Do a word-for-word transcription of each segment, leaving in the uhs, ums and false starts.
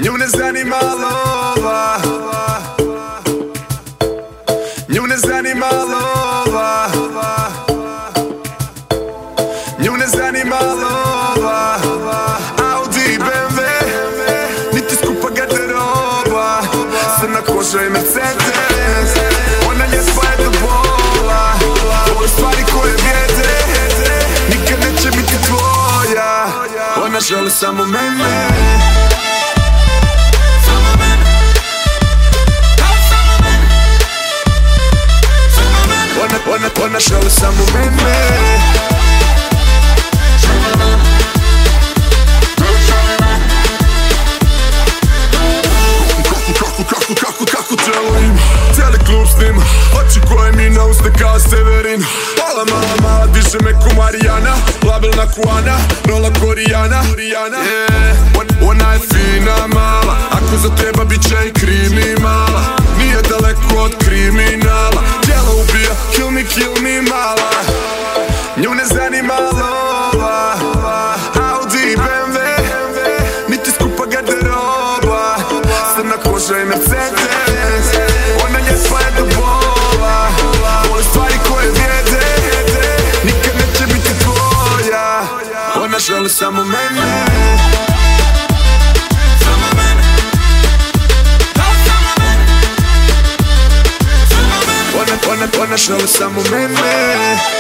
Nju ne zanima lova, nju ne zanima lova, nju ne zanima lova. Audi, B M W, niti skupa garderoba, crna koža i Mercedes. Ona ljepa je do bola, voli stvari koje vrijede, nikad neće biti tvoja. Ona želi samo mene. Ona, ona, ona želi samo mene. Kako, kako, kako, kako telo ima, cijeli klub snima, oči koje mi na uste kao Severin. Mala, mala, mala, diže me ko Marijana, labilna kuana, rola korijana, yeah. Ona je fina mala, ako za treba bit će i kriminala. Nije daleko od kriminala, tijelo ubija, kill me, kill me mala. Nju ne zanima lova, Audi, B M W, niti skupa garderoba, crna koža i Mercedes. Ona ljepa je do bola, voli stvari koje vrijede, nikad neće biti tvoja. Ona želi samo mene. Ona, ona želi samo mene.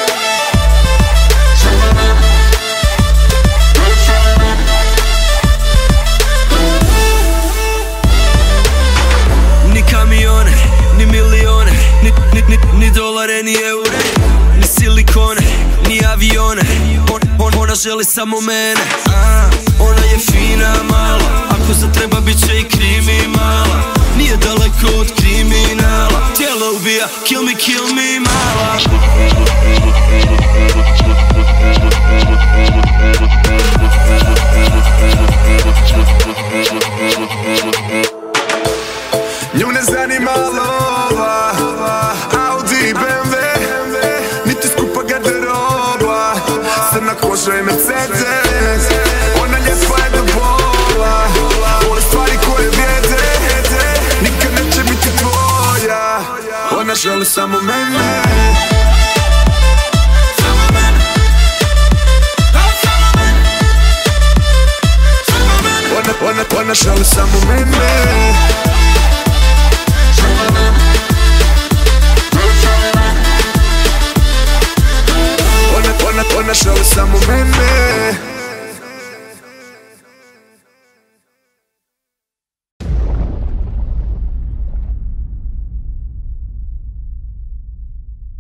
Ni kamione, ni milione, ni, ni, ni, ni dolare, ni eure, ni silikone, ni avione. On, on, ona želi samo mene. A, ona je fina mala, ako za treba bit će i kriminala. Nije daleko od kriminala, tijelo ubija, kill me, kill me mala. Nju ne zanima lova, Audi, B M W, niti skupa garderoba, crna koža i Mercedes. Ona ljepa je do bola, voli stvari koje vrijede, nikad neće biti tvoja. Ona želi samo mene. Ona, ona, ona želi samo mene. Ona, ona, ona želi samo mene.